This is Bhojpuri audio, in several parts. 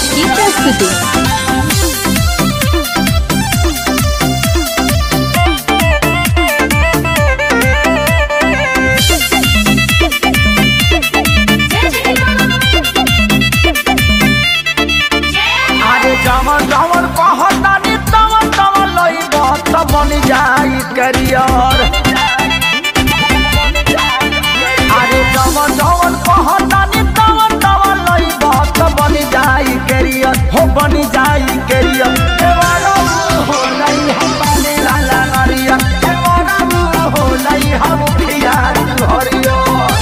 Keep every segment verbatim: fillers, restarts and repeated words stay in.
राकेश की प्रस्तुति। जवन जवन कहतानी तवन तवन लइब त बन जाई करियर। अरे जवन जवन कहतानी तवन तवन लइब त बन जाई करियर, हो बन जाई करियर। देवारा हो नहीं हम बने लाला नरिया, देवारा हो नहीं हम खिया हरियो।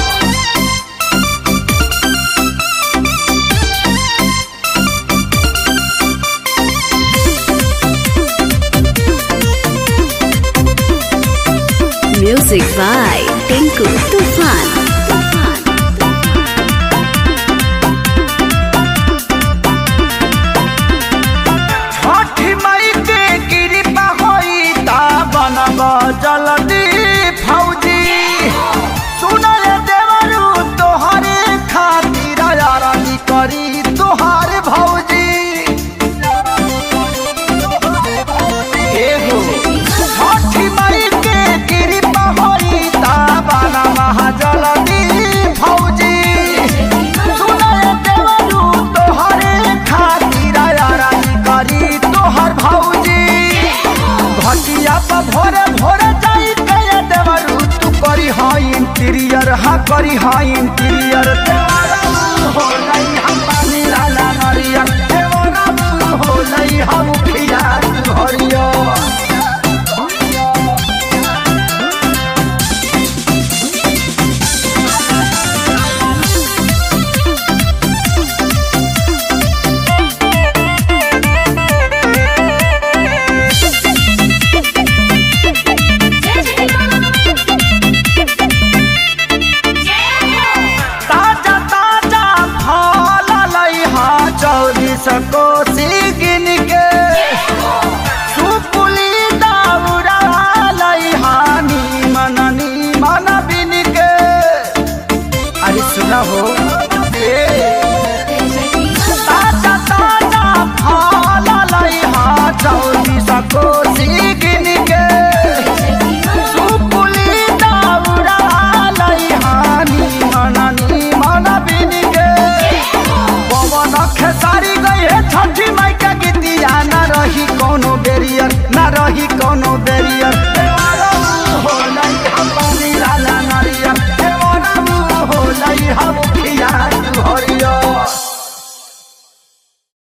Music by Tinku Tufan. छठी मई के कृपा होई ता बनब जल्दी फौजी। सुनल देवरू तोहरे खातिर आरती करी तोहार भौजी। एगो छठी मई के कृपा होई ता बनब जल्दी फौजी। सुनल देवरू तोहरे खातिर आरती करी तोहर भौजी। घटिया पर भोरे भोरे जाई के देवरू तू करी हाँ इंटीरियर, हाँ करी हाँ इंटीरियर। देवरू